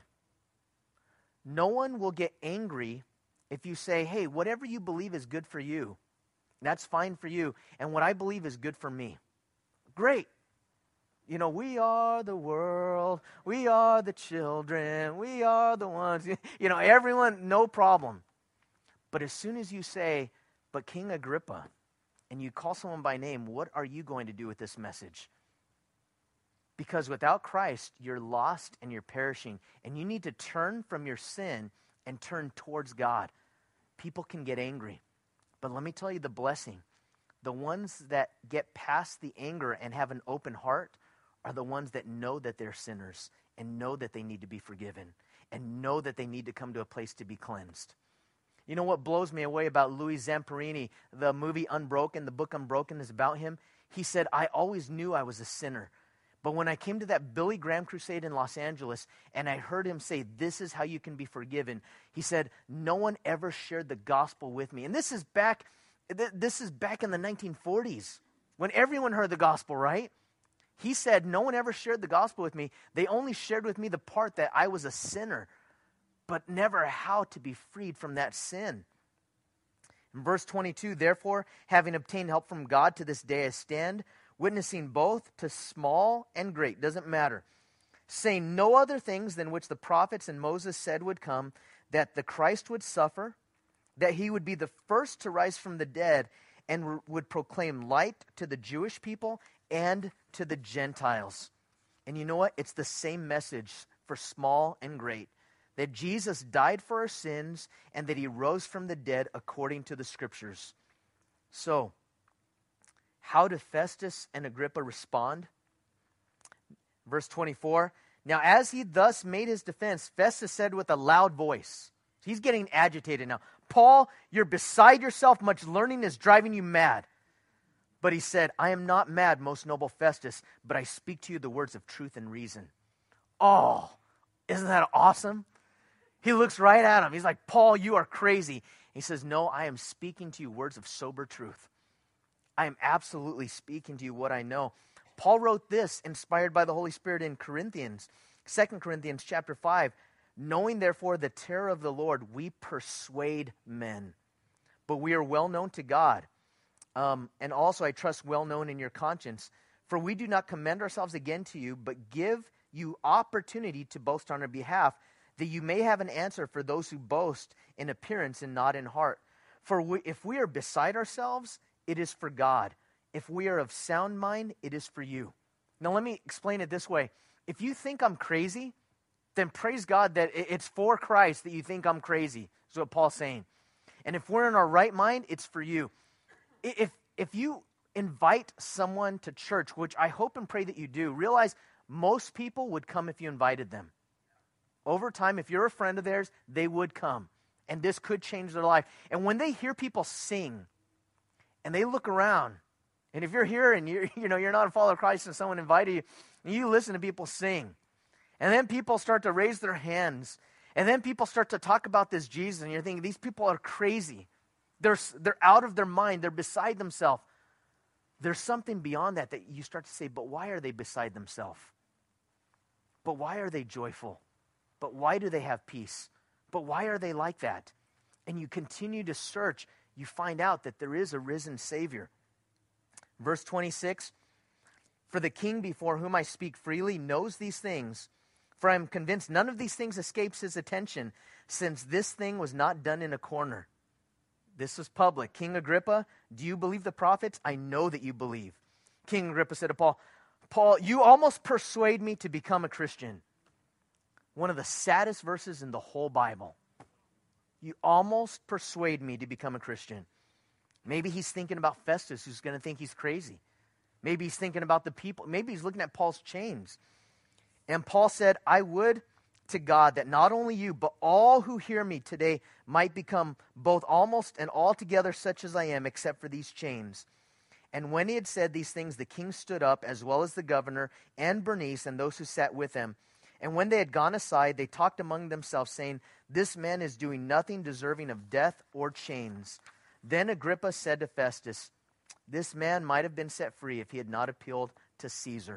S1: No one will get angry if you say, hey, whatever you believe is good for you, that's fine for you. And what I believe is good for me. Great. You know, we are the world. We are the children. We are the ones. You know, everyone, no problem. But as soon as you say, but King Agrippa, and you call someone by name, what are you going to do with this message? Because without Christ, you're lost and you're perishing. And you need to turn from your sin and turn towards God. People can get angry. But let me tell you the blessing. The ones that get past the anger and have an open heart are the ones that know that they're sinners and know that they need to be forgiven and know that they need to come to a place to be cleansed. You know what blows me away about Louis Zamperini, the movie Unbroken, the book Unbroken is about him? He said, I always knew I was a sinner. But when I came to that Billy Graham crusade in Los Angeles and I heard him say, this is how you can be forgiven, he said, no one ever shared the gospel with me. And this is back, this is back in the nineteen forties when everyone heard the gospel, right? He said, no one ever shared the gospel with me. They only shared with me the part that I was a sinner, but never how to be freed from that sin. In verse twenty-two, therefore, having obtained help from God to this day I stand, witnessing both to small and great, doesn't matter, saying no other things than which the prophets and Moses said would come, that the Christ would suffer, that he would be the first to rise from the dead, and r- would proclaim light to the Jewish people and to the Gentiles. And you know what? It's the same message for small and great. That Jesus died for our sins and that he rose from the dead according to the scriptures. So, How do Festus and Agrippa respond? Verse twenty-four, now as he thus made his defense, Festus said with a loud voice, he's getting agitated now, Paul, you're beside yourself, much learning is driving you mad. But he said, I am not mad, most noble Festus, but I speak to you the words of truth and reason. Oh, isn't that awesome? He looks right at him. He's like, Paul, you are crazy. He says, no, I am speaking to you words of sober truth. I am absolutely speaking to you what I know. Paul wrote this, inspired by the Holy Spirit in Corinthians, Second Corinthians chapter five. Knowing therefore the terror of the Lord, we persuade men. But we are well known to God. Um, and also I trust well known in your conscience. For we do not commend ourselves again to you, but give you opportunity to boast on our behalf, that you may have an answer for those who boast in appearance and not in heart. For we, if we are beside ourselves, it is for God. If we are of sound mind, it is for you. Now let me explain it this way. If you think I'm crazy, then praise God that it's for Christ that you think I'm crazy. That's what Paul's saying. And if we're in our right mind, it's for you. If, if you invite someone to church, which I hope and pray that you do, realize most people would come if you invited them. Over time, if you're a friend of theirs, they would come. And this could change their life. And when they hear people sing, and they look around, and if you're here and you're, you know, you're not a follower of Christ and someone invited you, and you listen to people sing, and then people start to raise their hands, and then people start to talk about this Jesus, and you're thinking, these people are crazy. They're, they're out of their mind. They're beside themselves. There's something beyond that that you start to say, but why are they beside themselves? But why are they joyful? But why do they have peace? But why are they like that? And you continue to search. You find out that there is a risen Savior. Verse twenty-six, for the king before whom I speak freely knows these things, for I am convinced none of these things escapes his attention, since this thing was not done in a corner. This was public. King Agrippa, do you believe the prophets? I know that you believe. King Agrippa said to Paul, Paul, you almost persuade me to become a Christian. One of the saddest verses in the whole Bible. You almost persuade me to become a Christian. Maybe he's thinking about Festus, who's going to think he's crazy. Maybe he's thinking about the people. Maybe he's looking at Paul's chains. And Paul said, I would to God that not only you, but all who hear me today might become both almost and altogether such as I am, except for these chains. And when he had said these things, the king stood up, as well as the governor and Bernice and those who sat with him. And when they had gone aside, they talked among themselves, saying, this man is doing nothing deserving of death or chains. Then Agrippa said to Festus, this man might have been set free if he had not appealed to Caesar.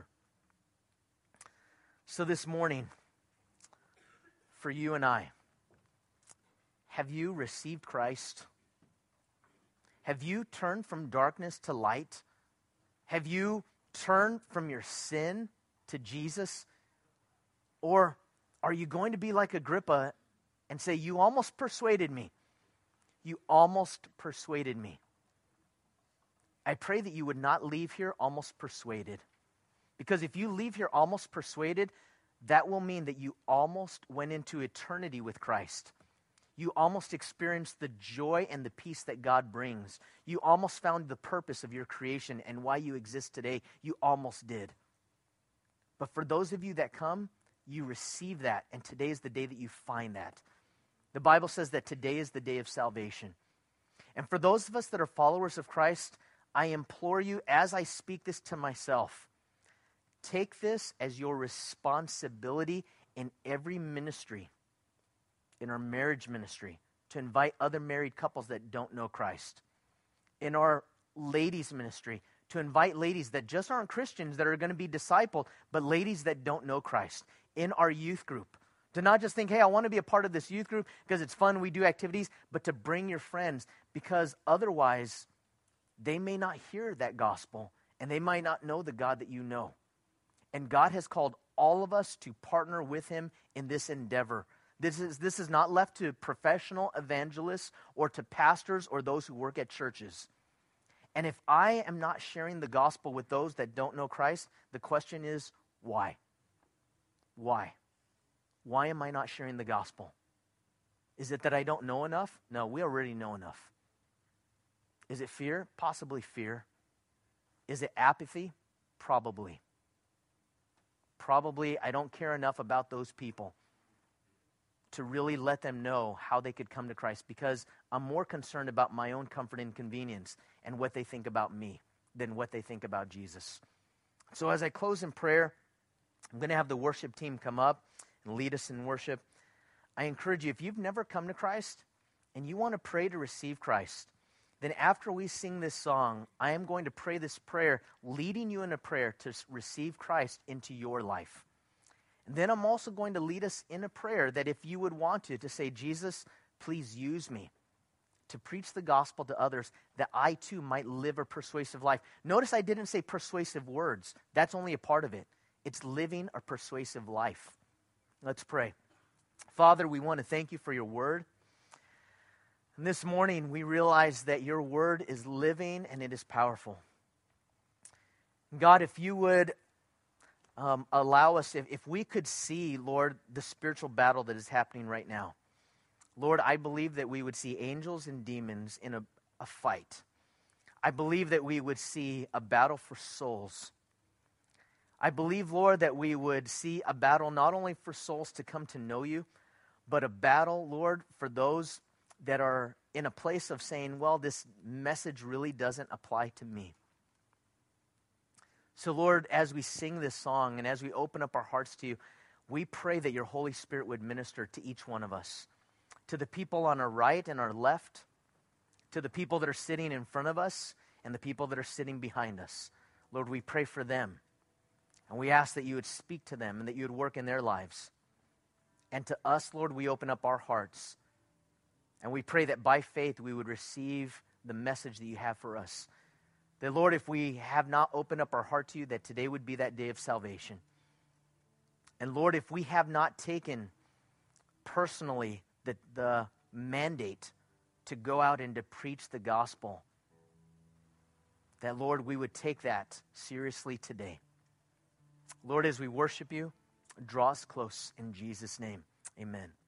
S1: So this morning, for you and I, have you received Christ? Have you turned from darkness to light? Have you turned from your sin to Jesus? Or are you going to be like Agrippa and say, you almost persuaded me. You almost persuaded me. I pray that you would not leave here almost persuaded. Because if you leave here almost persuaded, that will mean that you almost went into eternity with Christ. You almost experienced the joy and the peace that God brings. You almost found the purpose of your creation and why you exist today. You almost did. But for those of you that come, you receive that, and today is the day that you find that. The Bible says that today is the day of salvation. And for those of us that are followers of Christ, I implore you, as I speak this to myself, take this as your responsibility in every ministry, in our marriage ministry, to invite other married couples that don't know Christ. In our ladies ministry, to invite ladies that just aren't Christians that are going to be discipled, but ladies that don't know Christ. In our youth group, to not just think, hey, I want to be a part of this youth group because it's fun, we do activities, but to bring your friends, because otherwise they may not hear that gospel and they might not know the God that you know. And God has called all of us to partner with him in this endeavor. This is, this is not left to professional evangelists or to pastors or those who work at churches. And if I am not sharing the gospel with those that don't know Christ, the question is, why? Why? Why am I not sharing the gospel? Is it that I don't know enough? No, we already know enough. Is it fear? Possibly fear. Is it apathy? Probably. Probably I don't care enough about those people to really let them know how they could come to Christ, because I'm more concerned about my own comfort and convenience and what they think about me than what they think about Jesus. So as I close in prayer, I'm going to have the worship team come up and lead us in worship. I encourage you, if you've never come to Christ and you want to pray to receive Christ, then after we sing this song, I am going to pray this prayer, leading you in a prayer to receive Christ into your life. And then I'm also going to lead us in a prayer that if you would want to, to say, Jesus, please use me to preach the gospel to others, that I too might live a persuasive life. Notice I didn't say persuasive words. That's only a part of it. It's living a persuasive life. Let's pray. Father, we want to thank you for your word. And this morning we realize that your word is living and it is powerful. God, if you would um, allow us, if, if we could see, Lord, the spiritual battle that is happening right now. Lord, I believe that we would see angels and demons in a, a fight. I believe that we would see a battle for souls. I believe, Lord, that we would see a battle not only for souls to come to know you, but a battle, Lord, for those that are in a place of saying, well, this message really doesn't apply to me. So, Lord, as we sing this song and as we open up our hearts to you, we pray that your Holy Spirit would minister to each one of us, to the people on our right and our left, to the people that are sitting in front of us and the people that are sitting behind us. Lord, we pray for them. And we ask that you would speak to them and that you would work in their lives. And to us, Lord, we open up our hearts. And we pray that by faith we would receive the message that you have for us. That, Lord, if we have not opened up our heart to you, that today would be that day of salvation. And Lord, if we have not taken personally the, the mandate to go out and to preach the gospel, that, Lord, we would take that seriously today. Lord, as we worship you, draw us close in Jesus' name. Amen.